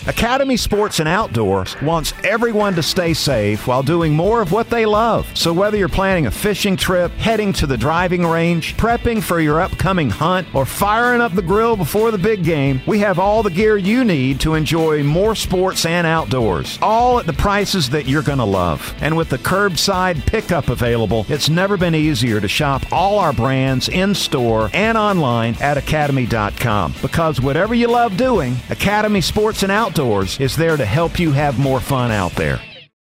Academy Sports and Outdoors wants everyone to stay safe while doing more of what they love. So whether you're planning a fishing trip, heading to the driving range, prepping for your upcoming hunt, or firing up the grill before the big game, we have all the gear you need to enjoy more sports and outdoors, all at the prices that you're going to love. And with the curbside pickup available, it's never been easier to shop all our brands in-store and online at academy.com. Because whatever you love doing, Academy Sports and Outdoors is there to help you have more fun out there.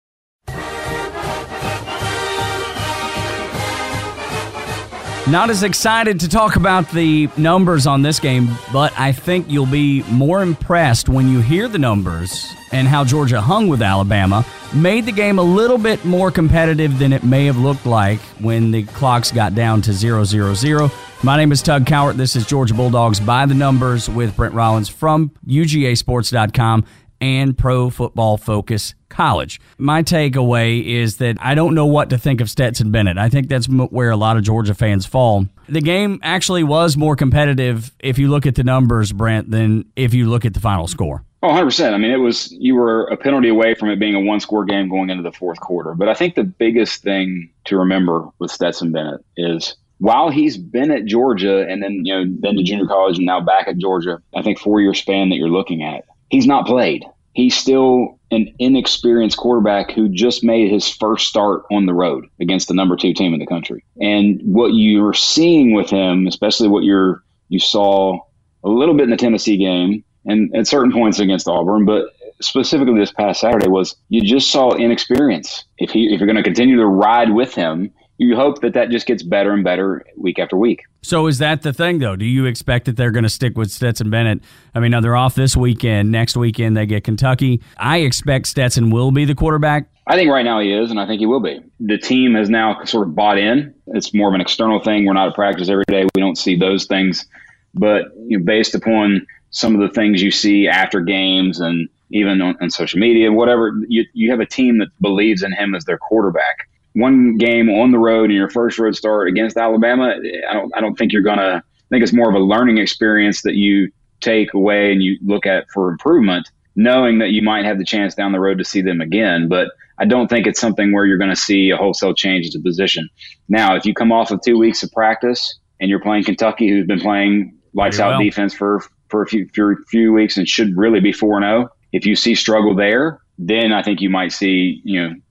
Not as excited to talk about the numbers on this game, but I think you'll be more impressed when you hear the numbers and how Georgia hung with Alabama, made the game a little bit more competitive than it may have looked like when the clocks got down to 0-0-0. My name is Tug Cowart. This is Georgia Bulldogs by the Numbers with Brent Rollins from UGAsports.com and Pro Football Focus College. My takeaway is that I don't know what to think of Stetson Bennett. I think that's where a lot of Georgia fans fall. The game actually was more competitive if you look at the numbers, Brent, than if you look at the final score. Oh, 100%. I mean, you were a penalty away from it being a one-score game going into the fourth quarter. But I think the biggest thing to remember with Stetson Bennett is while he's been at Georgia and then to junior college and now back at Georgia, I think 4-year span that you're looking at, he's not played. He's still an inexperienced quarterback who just made his first start on the road against the number 2 team in the country. And what you're seeing with him, especially what you saw a little bit in the Tennessee game and at certain points against Auburn, but specifically this past Saturday, was you just saw inexperience. If you're going to continue to ride with him, you hope that just gets better and better week after week. So is that the thing, though? Do you expect that they're going to stick with Stetson Bennett? I mean, now they're off this weekend. Next weekend, they get Kentucky. I expect Stetson will be the quarterback. I think right now he is, and I think he will be. The team has now sort of bought in. It's more of an external thing. We're not at practice every day. We don't see those things. But based upon some of the things you see after games and even on social media, whatever, you have a team that believes in him as their quarterback. One game on the road in your first road start against Alabama, I don't think you're going to – I think it's more of a learning experience that you take away and you look at for improvement, knowing that you might have the chance down the road to see them again. But I don't think it's something where you're going to see a wholesale change at the position. Now, if you come off of 2 weeks of practice and you're playing Kentucky, who's been playing lights-out defense for a few weeks and should really be 4-0, if you see struggle there, then I think you might see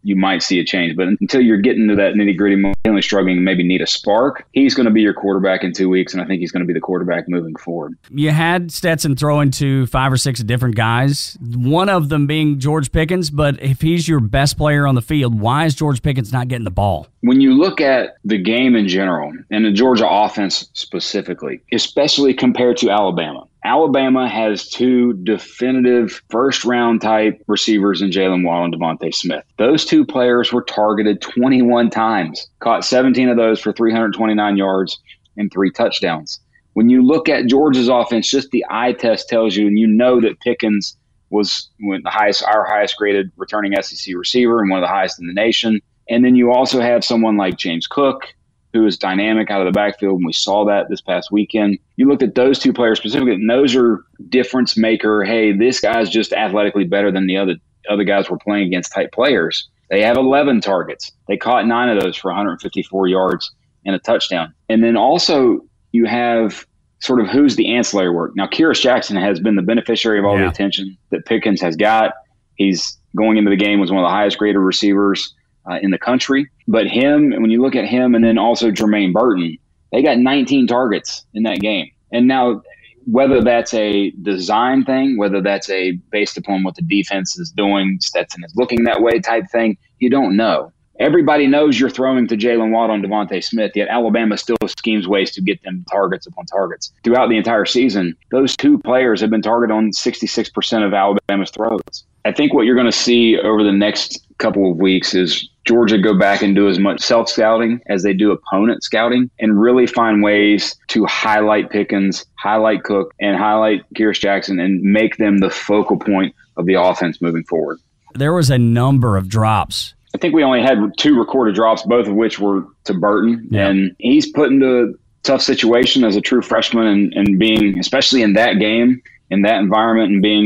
a change. But until you're getting to that nitty-gritty, only struggling, maybe need a spark, he's going to be your quarterback in 2 weeks, and I think he's going to be the quarterback moving forward. You had Stetson throwing to 5 or 6 different guys, one of them being George Pickens, but if he's your best player on the field, why is George Pickens not getting the ball? When you look at the game in general, and the Georgia offense specifically, especially compared to Alabama has 2 definitive first-round type receivers in Jalen Waddle and Devontae Smith. Those 2 players were targeted 21 times, caught 17 of those for 329 yards and 3 touchdowns. When you look at Georgia's offense, just the eye test tells you, and you know that Pickens was our highest graded returning SEC receiver and one of the highest in the nation. And then you also have someone like James Cook, who is dynamic out of the backfield, and we saw that this past weekend. You looked at those 2 players specifically, and those are difference maker. Hey, this guy's just athletically better than the other guys we're playing against type players. They have 11 targets. They caught 9 of those for 154 yards and a touchdown. And then also you have sort of who's the ancillary work. Now, Kyrus Jackson has been the beneficiary of all the attention that Pickens has got. He's going into the game was one of the highest graded receivers in the country. But when you look at him and then also Jermaine Burton, they got 19 targets in that game. And now whether that's a design thing, whether that's a based upon what the defense is doing, Stetson is looking that way type thing, you don't know. Everybody knows you're throwing to Jalen Waddle and Devontae Smith, yet Alabama still schemes ways to get them targets upon targets. Throughout the entire season, those 2 players have been targeted on 66% of Alabama's throws. I think what you're going to see over the next couple of weeks is Georgia go back and do as much self-scouting as they do opponent scouting and really find ways to highlight Pickens, highlight Cook, and highlight Kyrus Jackson and make them the focal point of the offense moving forward. There was a number of drops. I think we only had 2 recorded drops, both of which were to Burton. Yeah. And he's put into a tough situation as a true freshman and being, especially in that game, in that environment, and being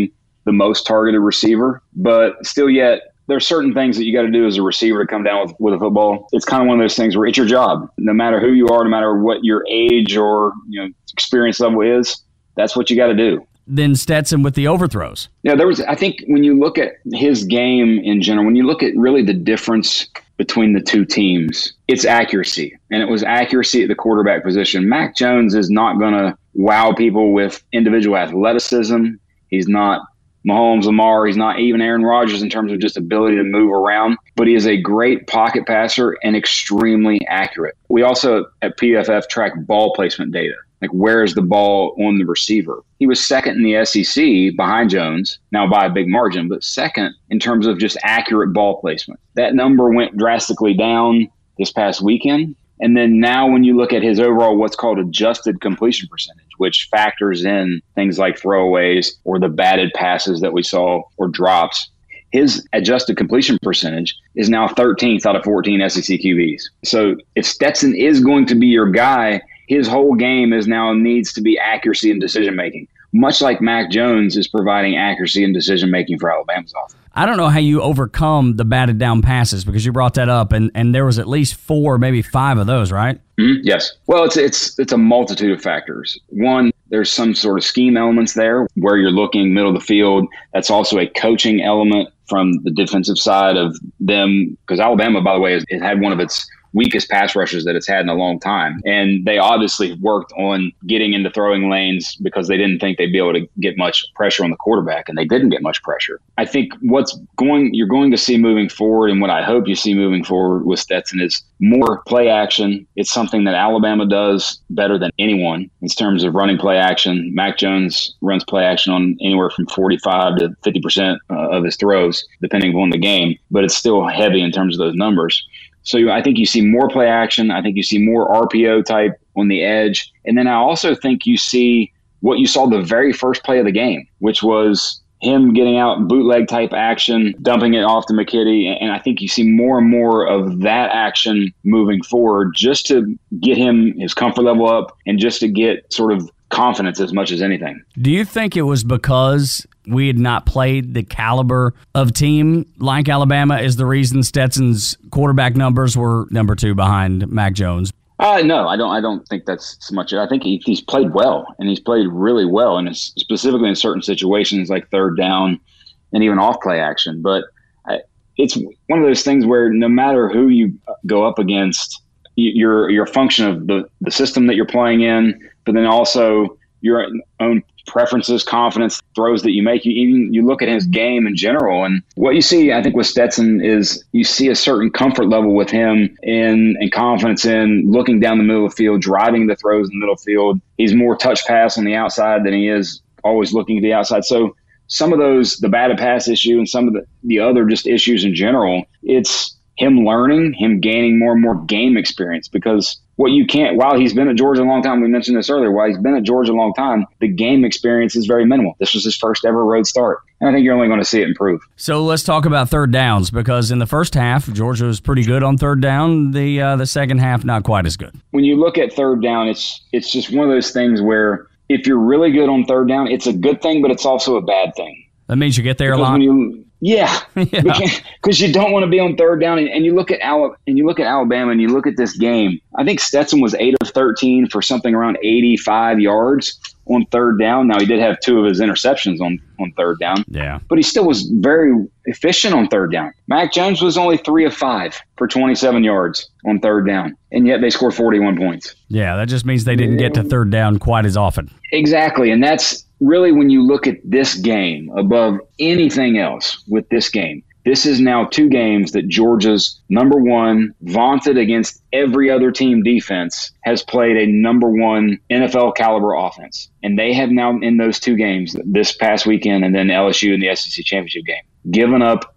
the most targeted receiver, but still yet there's certain things that you got to do as a receiver to come down with a football. It's kind of one of those things where it's your job. No matter who you are, no matter what your age or experience level is, that's what you got to do. Then Stetson with the overthrows. Yeah, I think when you look at his game in general, when you look at really the difference between the two teams, it's accuracy. And it was accuracy at the quarterback position. Mac Jones is not going to wow people with individual athleticism. He's not Mahomes, Lamar. He's not even Aaron Rodgers in terms of just ability to move around, but he is a great pocket passer and extremely accurate. We also at PFF track ball placement data. Like, where is the ball on the receiver? He was second in the SEC behind Jones, now by a big margin, but second in terms of just accurate ball placement. That number went drastically down this past weekend. And then now when you look at his overall what's called adjusted completion percentage, which factors in things like throwaways or the batted passes that we saw or drops, his adjusted completion percentage is now 13th out of 14 SEC QBs. So if Stetson is going to be your guy, his whole game needs to be accuracy and decision-making, much like Mac Jones is providing accuracy and decision-making for Alabama's offense. I don't know how you overcome the batted down passes, because you brought that up, and there was at least 4, maybe 5 of those, right? Mm-hmm. Yes. Well, it's a multitude of factors. One, there's some sort of scheme elements there where you're looking middle of the field. That's also a coaching element from the defensive side of them, because Alabama, by the way, has had one of its weakest pass rushes that it's had in a long time. And they obviously worked on getting into throwing lanes because they didn't think they'd be able to get much pressure on the quarterback, and they didn't get much pressure. I think you're going to see moving forward, and what I hope you see moving forward with Stetson is more play action. It's something that Alabama does better than anyone in terms of running play action. Mac Jones runs play action on anywhere from 45 to 50% of his throws, depending on the game, but it's still heavy in terms of those numbers. So I think you see more play action. I think you see more RPO type on the edge. And then I also think you see what you saw the very first play of the game, which was him getting out bootleg type action, dumping it off to McKitty. And I think you see more and more of that action moving forward just to get his comfort level up and just to get sort of confidence as much as anything. Do you think it was because we had not played the caliber of team like Alabama is the reason Stetson's quarterback numbers were number 2 behind Mac Jones? No, I don't think that's so much. I think he's played well, and he's played really well, and specifically in certain situations like third down and even off play action. But it's one of those things where no matter who you go up against, you're a function of the system that you're playing in, but then also your own preferences, confidence, throws that you make. You look at his game in general, and what you see, I think, with Stetson is you see a certain comfort level with him and confidence in looking down the middle of the field, driving the throws in the middle of the field. He's more touch pass on the outside than he is always looking to the outside. So some of those, the batted pass issue and some of the other just issues in general, it's him learning, him gaining more and more game experience, because while he's been at Georgia a long time, we mentioned this earlier, while he's been at Georgia a long time, the game experience is very minimal. This was his first ever road start, and I think you're only going to see it improve. So let's talk about third downs, because in the first half, Georgia was pretty good on third down. The second half, not quite as good. When you look at third down, it's just one of those things where if you're really good on third down, it's a good thing, but it's also a bad thing. That means you get there a lot. Yeah, because you don't want to be on third down. And you look at Alabama and you look at this game. I think Stetson was 8 of 13 for something around 85 yards on third down. Now, he did have 2 of his interceptions on third down. Yeah, but he still was very efficient on third down. Mac Jones was only 3 of 5 for 27 yards on third down, and yet they scored 41 points. Yeah, that just means they didn't get to third down quite as often. Exactly, and that's really when you look at this game above anything else with this game. This is now 2 games that Georgia's number 1, vaunted against every other team defense, has played a number 1 NFL caliber offense. And they have now, in those 2 games, this past weekend and then LSU in the SEC championship game, given up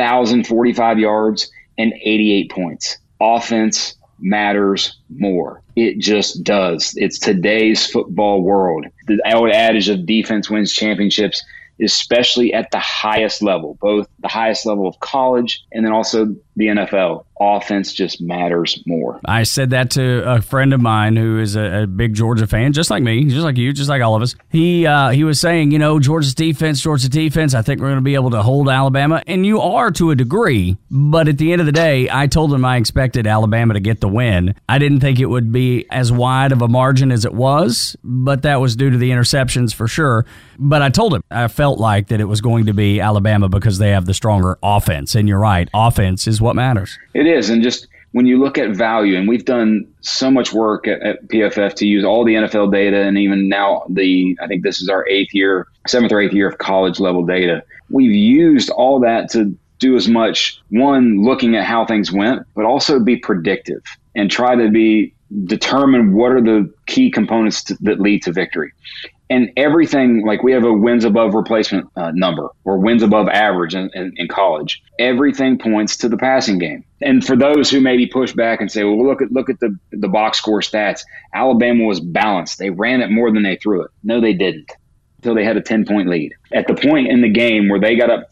1,045 yards and 88 points. Offense matters more. It just does. It's today's football world. The old adage of defense wins championships, especially at the highest level, both the highest level of college and then also the NFL, offense just matters more. I said that to a friend of mine who is a big Georgia fan, just like me, just like you, just like all of us. He was saying, Georgia defense, I think we're going to be able to hold Alabama. And you are to a degree, but at the end of the day, I told him I expected Alabama to get the win. I didn't think it would be as wide of a margin as it was, but that was due to the interceptions for sure. But I told him I felt like that it was going to be Alabama because they have the stronger offense. And you're right, offense is what matters. It is. And just when you look at value, and we've done so much work at PFF to use all the NFL data, and even now I think this is our 7th or 8th year of college level data. We've used all that to do as much, one, looking at how things went, but also be predictive and try to determine what are the key components that lead to victory. And everything, like we have a wins above replacement number or wins above average in college. Everything points to the passing game. And for those who maybe push back and say, well, look at the box score stats. Alabama was balanced. They ran it more than they threw it. No, they didn't until they had a 10-point lead. At the point in the game where they got up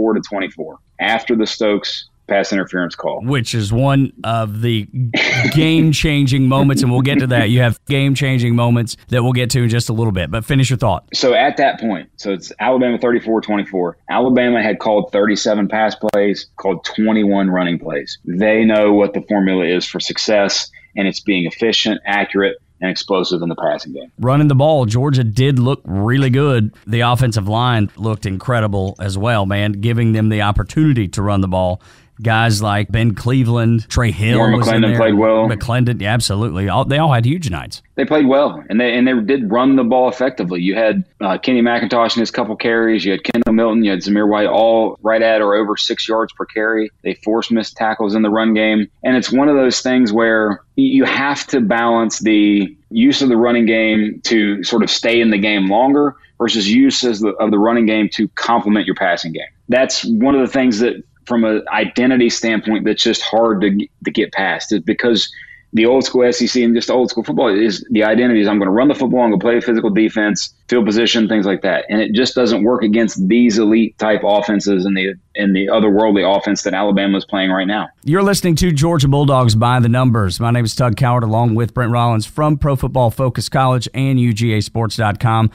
34-24 after the Stokes pass interference call. Which is one of the game-changing moments, and we'll get to that. You have game-changing moments that we'll get to in just a little bit, but finish your thought. So at that point, so it's Alabama 34-24. Alabama had called 37 pass plays, called 21 running plays. They know what the formula is for success, and it's being efficient, accurate, and explosive in the passing game. Running the ball, Georgia did look really good. The offensive line looked incredible as well, man, giving them the opportunity to run the ball. Guys like Ben Cleveland, Trey Hill, McClendon played well. McClendon, yeah, absolutely. They all had huge nights. They played well, and they did run the ball effectively. You had Kenny McIntosh in his couple carries. You had Kendall Milton. You had Zamir White, all right at or over 6 yards per carry. They forced missed tackles in the run game, and it's one of those things where you have to balance the use of the running game to sort of stay in the game longer versus use of the running game to complement your passing game. That's one of the things that, from an identity standpoint, that's just hard to get past, is because the old school SEC and just old school football is the identity is I'm going to run the football, I'm going to play physical defense, field position, things like that. And it just doesn't work against these elite type offenses and the otherworldly offense that Alabama is playing right now. You're listening to Georgia Bulldogs by the Numbers. My name is Tug Coward, along with Brent Rollins from Pro Football Focus College and UGAsports.com.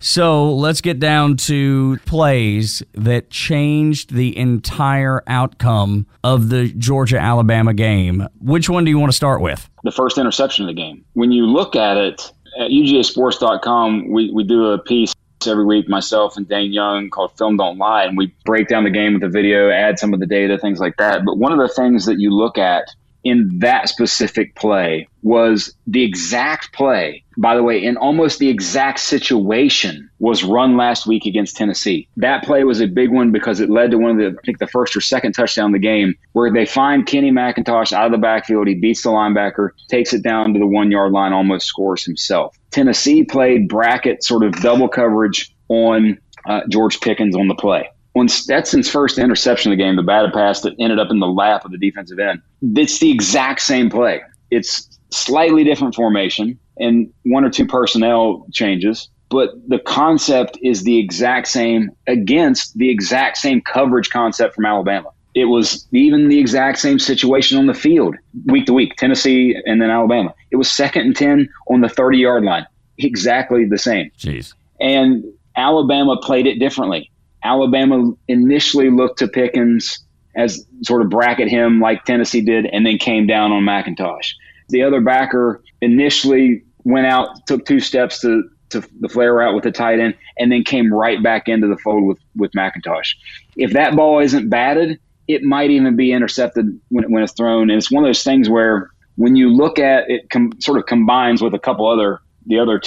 So let's get down to plays that changed the entire outcome of the Georgia-Alabama game. Which one do you want to start with? The first interception of the game. When you look at it, at UGAsports.com, we do a piece every week, myself and Dane Young, called Film Don't Lie, and we break down the game with the video, add some of the data, things like that. But one of the things that you look at in that specific play was the exact play, by the way, in almost the exact situation was run last week against Tennessee. That play was a big one because it led to the first or second touchdown of the game, where they find Kenny McIntosh out of the backfield. He beats the linebacker, takes it down to the 1 yard line, almost scores himself. Tennessee played bracket sort of double coverage on George Pickens on the play. On Stetson's first interception of the game, the batted pass that ended up in the lap of the defensive end, it's the exact same play. It's slightly different formation and one or two personnel changes, but the concept is the exact same against the exact same coverage concept from Alabama. It was even the exact same situation on the field week to week, Tennessee and then Alabama. It was 2nd and 10 on the 30-yard line, exactly the same. Jeez. And Alabama played it differently. Alabama initially looked to Pickens as sort of bracket him like Tennessee did, and then came down on McIntosh. The other backer initially went out, took 2 steps to the flare route with the tight end, and then came right back into the fold with McIntosh. If that ball isn't batted, it might even be intercepted when it's thrown. And it's one of those things where when you look at it, sort of combines with a couple the other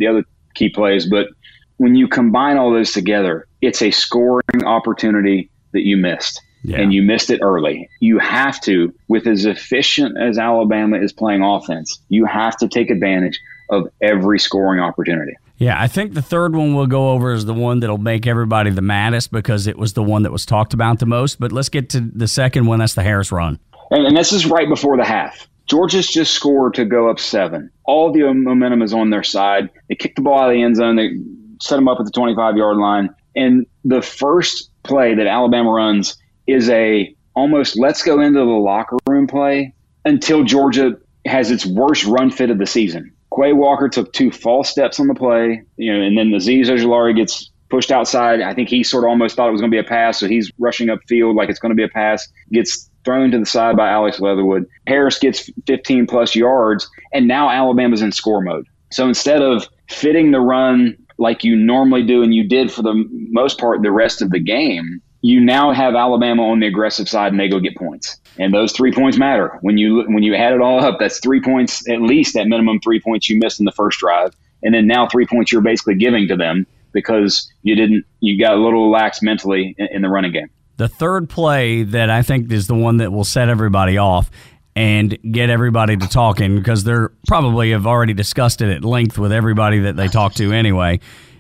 key plays, but when you combine all those together, it's a scoring opportunity that you missed. Yeah. And you missed it early. You have to, with as efficient as Alabama is playing offense, you have to take advantage of every scoring opportunity. Yeah, I think the third one we'll go over is the one that'll make everybody the maddest because it was the one that was talked about the most. But let's get to the second one. That's the Harris run. And this is right before the half. Georgia's just scored to go up 7. All the momentum is on their side. They kick the ball out of the end zone. They set them up at the 25-yard line. And the first play that Alabama runs is a almost let's go into the locker room play until Georgia has its worst run fit of the season. Quay Walker took 2 false steps on the play, and then Azeez Ojulari gets pushed outside. I think he sort of almost thought it was going to be a pass, so he's rushing upfield like it's going to be a pass, gets thrown to the side by Alex Leatherwood. Harris gets 15-plus yards, and now Alabama's in score mode. So instead of fitting the run like you normally do and you did for the most part the rest of the game, you now have Alabama on the aggressive side and they go get points. And those 3 points matter. When you add it all up, that's 3 points, at least at minimum 3 points you missed in the first drive. And then now 3 points you're basically giving to them because you got a little lax mentally in the running game. The third play that I think is the one that will set everybody off and get everybody to talking, because they're probably have already discussed it at length with everybody that they talk to anyway,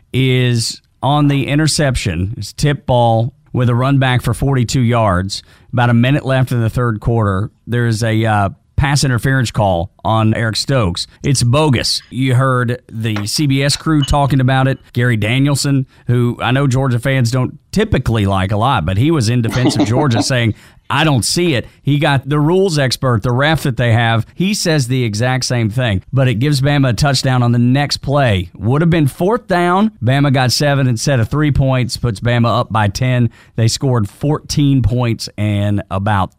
is on the interception. It's tip ball with a run back for 42 yards. About a minute left in the third quarter. There's a pass interference call on Eric Stokes. It's bogus. You heard the CBS crew talking about it. Gary Danielson, who I know Georgia fans don't typically like a lot, but he was in defense of Georgia saying, I don't see it. He got the rules expert, the ref that they have. He says the exact same thing, but it gives Bama a touchdown on the next play. Would have been 4th down. Bama got 7 instead of 3 points, puts Bama up by 10. They scored 14 points in about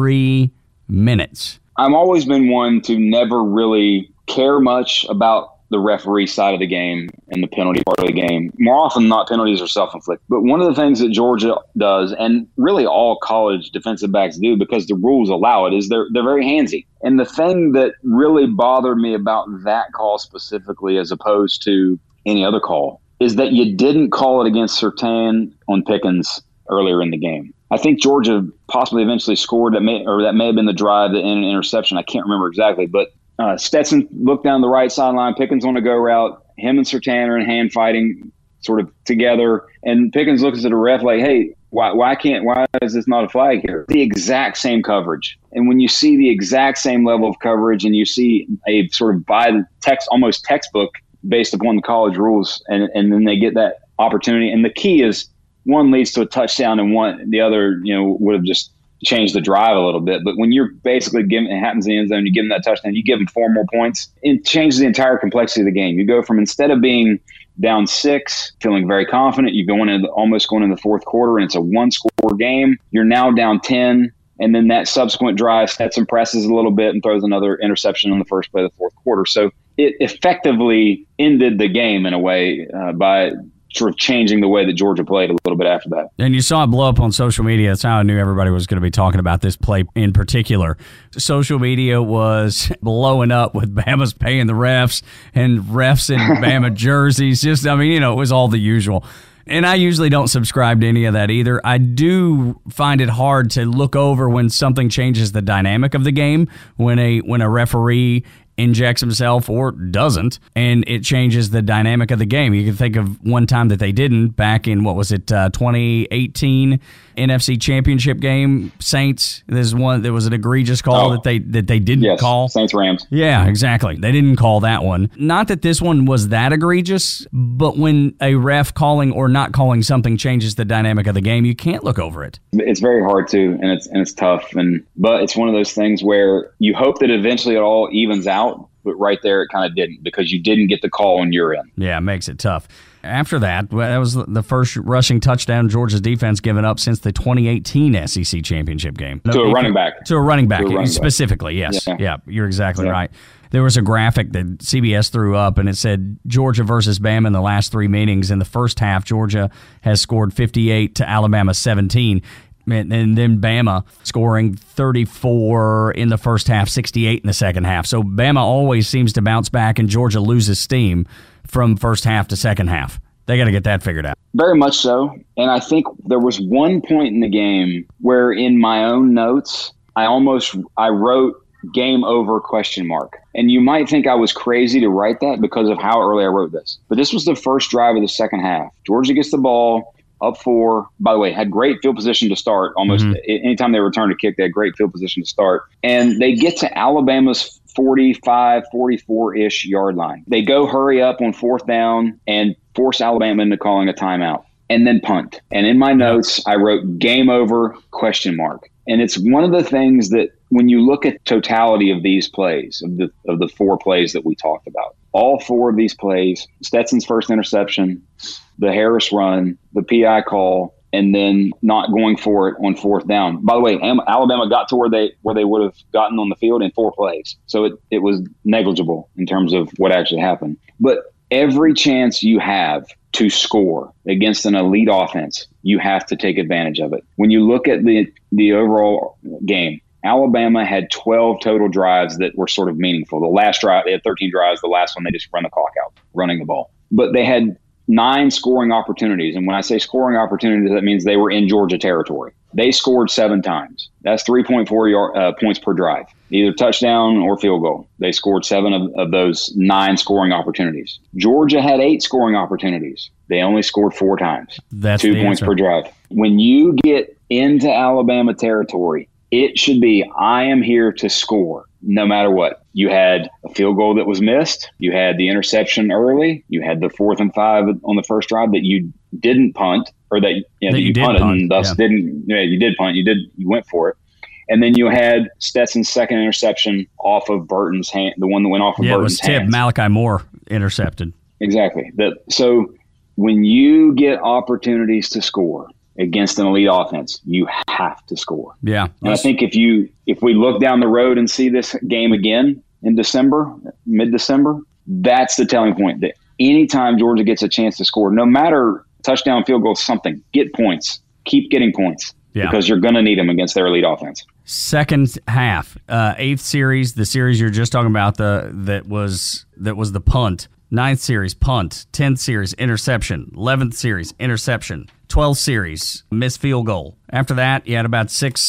3 minutes. I've always been one to never really care much about the referee side of the game and the penalty part of the game. More often than not, penalties are self-inflicted. But one of the things that Georgia does, and really all college defensive backs do because the rules allow it, is they're very handsy. And the thing that really bothered me about that call specifically as opposed to any other call is that you didn't call it against Surtain on Pickens earlier in the game. I think Georgia possibly eventually scored that may have been the drive that ended an interception. I can't remember exactly, but Stetson looked down the right sideline. Pickens on a go route. Him and Surtain are in hand fighting sort of together. And Pickens looks at the ref like, hey, why is this not a flag here? The exact same coverage. And when you see the exact same level of coverage and you see a sort of by the text, almost textbook based upon the college rules, and then they get that opportunity. And the key is one leads to a touchdown and the other, would have just change the drive a little bit. But when you're basically giving, it happens in the end zone, you give them that touchdown, you give them 4 more points, it changes the entire complexity of the game. You go from, instead of being down 6, feeling very confident, you almost going into the fourth quarter and it's a 1-score game. You're now down 10. And then that subsequent drive, Stetson presses a little bit and throws another interception on the first play of the fourth quarter. So it effectively ended the game in a way by sort of changing the way that Georgia played a little bit after that. And you saw it blow up on social media. That's how I knew everybody was going to be talking about this play in particular. Social media was blowing up with Bama's paying the refs and refs in Bama jerseys. It was all the usual. And I usually don't subscribe to any of that either. I do find it hard to look over when something changes the dynamic of the game, when a referee injects himself or doesn't, and it changes the dynamic of the game. You can think of one time that they didn't back in, 2018 NFC Championship game, Saints. There's one that was an egregious call that they didn't call. Saints Rams. Yeah, exactly. They didn't call that one. Not that this one was that egregious, but when a ref calling or not calling something changes the dynamic of the game, you can't look over it. It's very hard to, and it's tough. But it's one of those things where you hope that eventually it all evens out. But right there, it kind of didn't, because you didn't get the call on your end. Yeah, it makes it tough. After that was the first rushing touchdown Georgia's defense given up since the 2018 SEC Championship game. To a running back. To a running back, specifically, yes. Yeah, you're exactly right. There was a graphic that CBS threw up, and it said Georgia versus Bama in the last 3 meetings. In the first half, Georgia has scored 58 to Alabama 17. And then Bama scoring 34 in the first half, 68 in the second half. So Bama always seems to bounce back, and Georgia loses steam from first half to second half. They got to get that figured out. Very much so. And I think there was one point in the game where in my own notes, I wrote game over ? And you might think I was crazy to write that because of how early I wrote this. But this was the first drive of the second half. Georgia gets the ball. Up 4, by the way, had great field position to start. Almost anytime they returned a kick, they had great field position to start. And they get to Alabama's 45, 44-ish yard line. They go hurry up on 4th down and force Alabama into calling a timeout and then punt. And in my notes, I wrote game over ? And it's one of the things that when you look at totality of these plays, of the 4 plays that we talked about, all 4 of these plays, Stetson's first interception, the Harris run, the PI call, and then not going for it on 4th down. By the way, Alabama got to where they would have gotten on the field in 4 plays. So it was negligible in terms of what actually happened. But every chance you have to score against an elite offense, you have to take advantage of it. When you look at the overall game, Alabama had 12 total drives that were sort of meaningful. The last drive, they had 13 drives. The last one, they just run the clock out, running the ball. But they had 9 scoring opportunities. And when I say scoring opportunities, that means they were in Georgia territory. They scored 7 times. That's 3.4 points per drive, either touchdown or field goal. They scored 7 of those 9 scoring opportunities. Georgia had 8 scoring opportunities. They only scored 4 times. That's 2 points per drive. When you get into Alabama territory, it should be, I am here to score no matter what. You had a field goal that was missed. You had the interception early. You had the 4th and 5 on the first drive that you didn't punt, or that you punted and thus didn't. You did punt. You went for it. And then you had Stetson's second interception off of Burton's hand, the one that went off of Burton's hands. Yeah, it was tipped. Malachi Moore intercepted. Exactly. So when you get opportunities to score against an elite offense, you have to score. Yeah. And I think if we look down the road and see this game again in December, mid-December, that's the telling point that anytime Georgia gets a chance to score, no matter touchdown, field goal, something, get points. Keep getting points because you're going to need them against their elite offense. Second half, 8th series, the series you're just talking about, that was the punt. 9th series, punt. 10th series, interception. 11th series, interception. 12th series, missed field goal. After that, you had about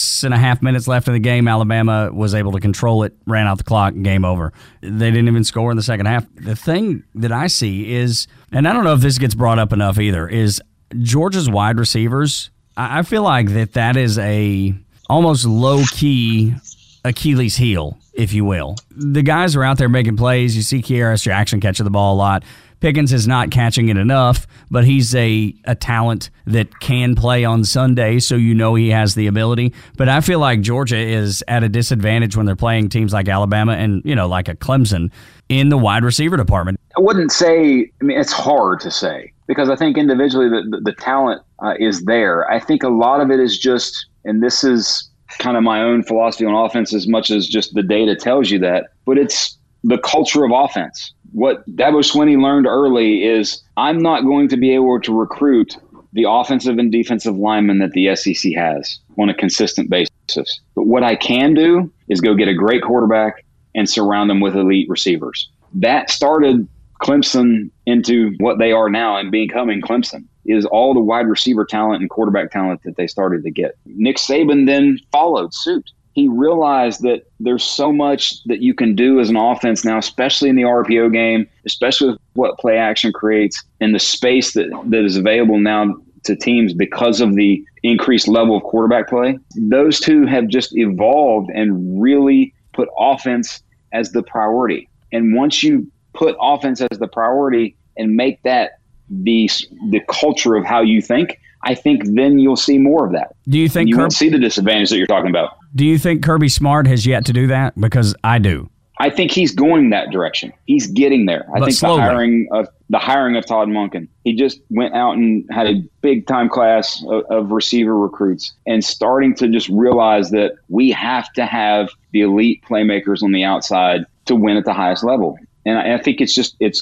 6.5 minutes left in the game. Alabama was able to control it, ran out the clock, game over. They didn't even score in the second half. The thing that I see is, and I don't know if this gets brought up enough either, is Georgia's wide receivers. I feel like that is a almost low-key Achilles heel, if you will. The guys are out there making plays. You see Kearis Jackson catching the ball a lot. Pickens is not catching it enough, but he's a talent that can play on Sunday, so you know he has the ability. But I feel like Georgia is at a disadvantage when they're playing teams like Alabama and, like a Clemson in the wide receiver department. I wouldn't say, it's hard to say because I think individually the talent is there. I think a lot of it is just, and this is kind of my own philosophy on offense as much as just the data tells you that, but it's the culture of offense. What Dabo Swinney learned early is I'm not going to be able to recruit the offensive and defensive linemen that the SEC has on a consistent basis. But what I can do is go get a great quarterback and surround them with elite receivers. That started Clemson into what they are now and becoming Clemson, is all the wide receiver talent and quarterback talent that they started to get. Nick Saban then followed suit. He realized that there's so much that you can do as an offense now, especially in the RPO game, especially with what play action creates and the space that is available now to teams because of the increased level of quarterback play. Those two have just evolved and really put offense as the priority. And once you put offense as the priority and make that the culture of how you think, I think then you'll see more of that. Do you think you won't see the disadvantage that you're talking about? Do you think Kirby Smart has yet to do that? Because I do. I think he's going that direction. He's getting there. I think slowly. the hiring of Todd Monken. He just went out and had a big time class of receiver recruits and starting to just realize that we have to have the elite playmakers on the outside to win at the highest level. And I think it's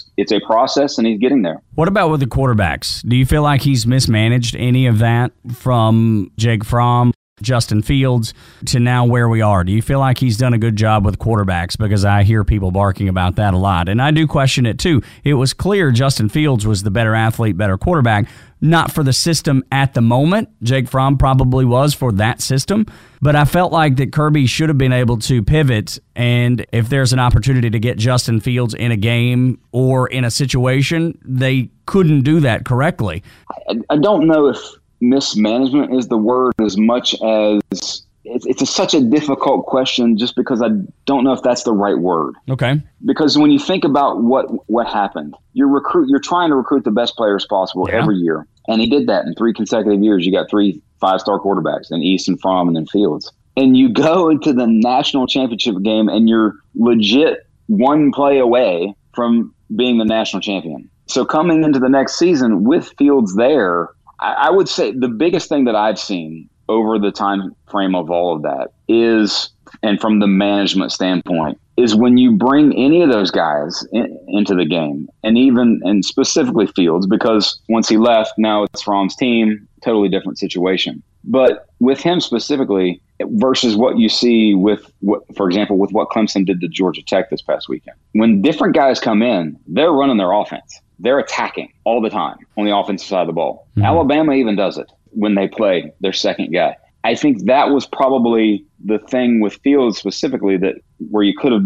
a process, and he's getting there. What about with the quarterbacks? Do you feel like he's mismanaged any of that from Jake Fromm, Justin Fields, to now where we are? Do you feel like he's done a good job with quarterbacks? Because I hear people barking about that a lot, and I do question it too. It was clear Justin Fields was the better athlete, better quarterback, not for the system at the moment. Jake Fromm probably was for that system, but I felt like that Kirby should have been able to pivot, and if there's an opportunity to get Justin Fields in a game or in a situation, they couldn't do that correctly. I don't know if mismanagement is the word as much as it's such a difficult question just because I don't know if that's the right word. Okay. Because when you think about what happened, you're trying to recruit the best players possible every year. And he did that in 3 consecutive years. You got 3 5-star quarterbacks, and Easton, Fromm, and then Fields. and you go into the national championship game and you're legit one play away from being the national champion. So coming into the next season with Fields there, I would say the biggest thing that I've seen over the time frame of all of that is, and from the management standpoint, is when you bring any of those guys into the game, and specifically Fields, because once he left, now it's Ron's team, totally different situation. But with him specifically versus what you see for example, with what Clemson did to Georgia Tech this past weekend, when different guys come in, they're running their offense. They're attacking all the time on the offensive side of the ball. Mm-hmm. Alabama even does it when they play their second guy. I think that was probably the thing with Fields specifically that where you could have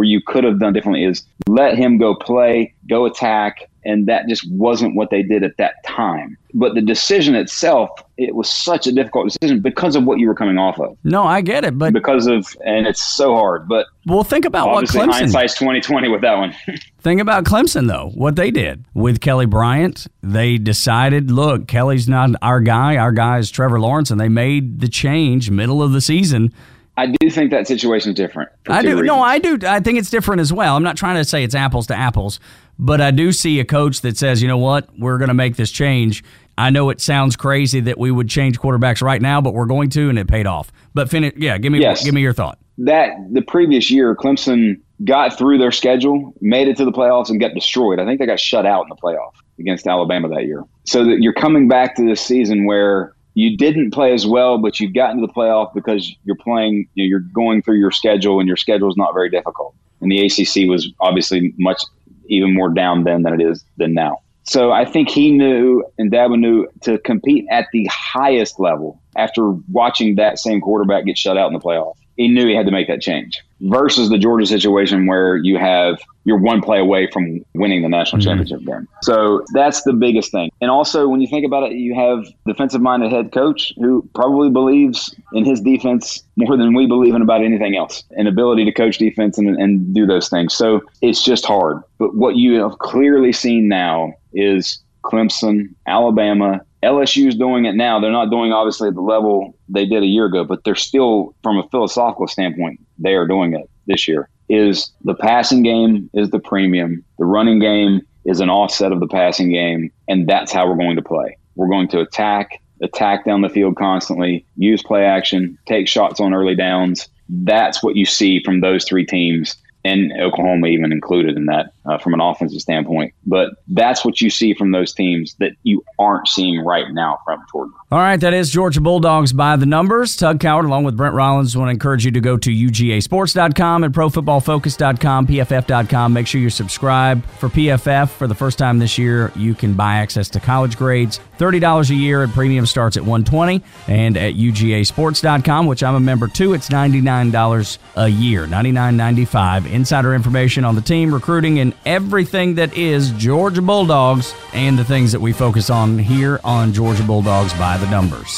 done differently is let him go play, go attack, and that just wasn't what they did at that time. But the decision itself, it was such a difficult decision because of what you were coming off of. No, I get it, but and it's so hard. But well, think about what Clemson. Hindsight's 20/20 with that one. Think about Clemson though. What they did with Kelly Bryant, they decided, look, Kelly's not our guy. Our guy is Trevor Lawrence, and they made the change middle of the season. I do think that situation is different. I do. No, I do. I think it's different as well. I'm not trying to say it's apples to apples, but I do see a coach that says, you know what, we're going to make this change. I know it sounds crazy that we would change quarterbacks right now, but we're going to, and it paid off. But give me your thought. That the previous year, Clemson got through their schedule, made it to the playoffs, and got destroyed. I think they got shut out in the playoff against Alabama that year. So that you're coming back to this season where you didn't play as well, but you got into the playoff because you're playing, you're going through your schedule, and your schedule is not very difficult. And the ACC was obviously even more down then than it is than now. So I think he knew, and Dabo knew, to compete at the highest level after watching that same quarterback get shut out in the playoff. He knew he had to make that change versus the Georgia situation where you're one play away from winning the national championship game. So that's the biggest thing. And also, when you think about it, you have defensive-minded head coach who probably believes in his defense more than we believe in about anything else, and ability to coach defense and do those things. So it's just hard. But what you have clearly seen now is Clemson, Alabama, LSU's doing it now. They're not doing obviously at the level they did a year ago, but they're still, from a philosophical standpoint, they are doing it this year. Is the passing game is the premium. The running game is an offset of the passing game, and that's how we're going to play. We're going to attack down the field constantly, use play action, take shots on early downs. That's what you see from those three teams, and Oklahoma even included in that from an offensive standpoint. But that's what you see from those teams that you aren't seeing right now from Georgia. All right, that is Georgia Bulldogs by the numbers. Tug Coward, along with Brent Rollins, want to encourage you to go to UGAsports.com and ProFootballFocus.com, PFF.com. Make sure you subscribe for PFF. For the first time this year, you can buy access to college grades, $30 a year, and premium starts at $120. And at UGAsports.com, which I'm a member too, it's $99 a year, $99.95. Insider information on the team, recruiting, and everything that is Georgia Bulldogs and the things that we focus on here on Georgia Bulldogs by the numbers.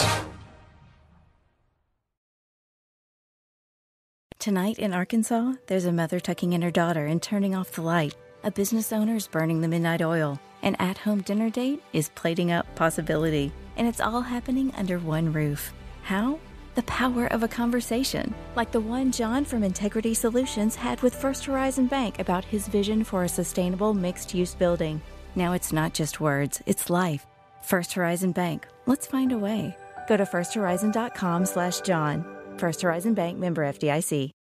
Tonight in Arkansas, there's a mother tucking in her daughter and turning off the light. A business owner is burning the midnight oil. An at-home dinner date is plating up possibility. And it's all happening under one roof. How? The power of a conversation, like the one John from Integrity Solutions had with First Horizon Bank about his vision for a sustainable mixed-use building. Now it's not just words, it's life. First Horizon Bank. Let's find a way. Go to firsthorizon.com/John. First Horizon Bank, member FDIC.